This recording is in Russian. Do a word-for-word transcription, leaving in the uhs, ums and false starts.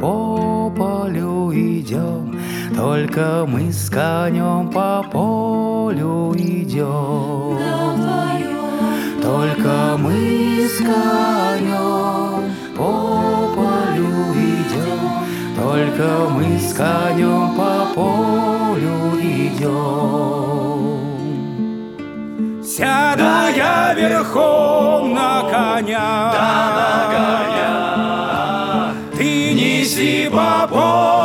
по полю идем, только мы с конем по полю идем. Только мы с конем по полю идем, только мы с конем по полю идем. Сяду я верхом на коня, да на коня. ты неси по полю.